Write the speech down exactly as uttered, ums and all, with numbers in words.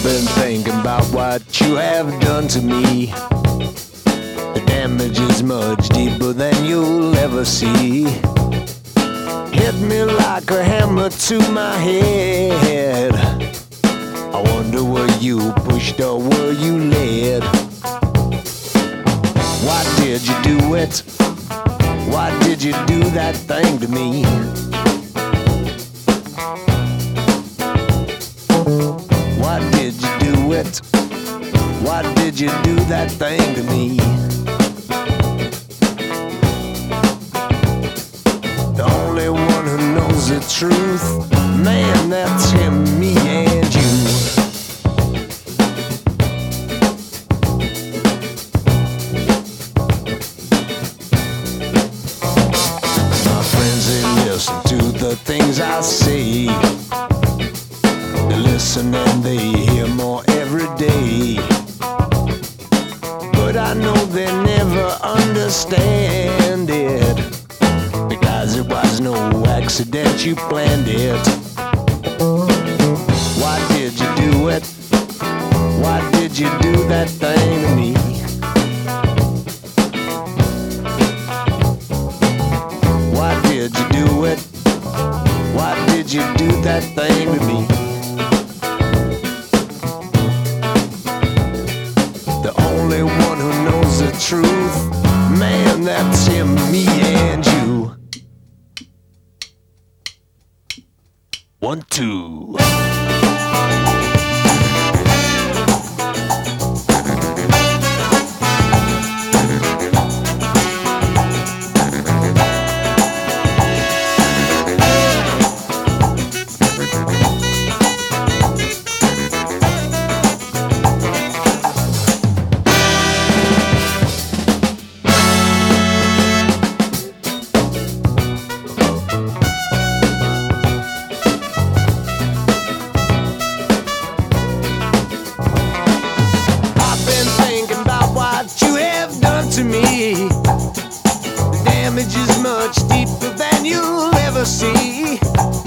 been thinking about what you have done to me. The damage is much deeper than you'll ever see. Hit me like a hammer to my head. I wonder were you pushed or were you led? Why did you do it? Why did you do that thing to me? Why did you do it? Why did you do that thing to me? The only one who knows the truth, man, that's him, me and you. My friends, they listen to the things I say. They listen and they hear more every day. But I know they never understand it, because it was no accident, you planned it. Why did you do it? Why did you do that thing to me? Why did you do it? Why did you do that thing to me? The only one who knows the truth, man, that's him, me and you. One, two. To me, the damage is much deeper than you'll ever see.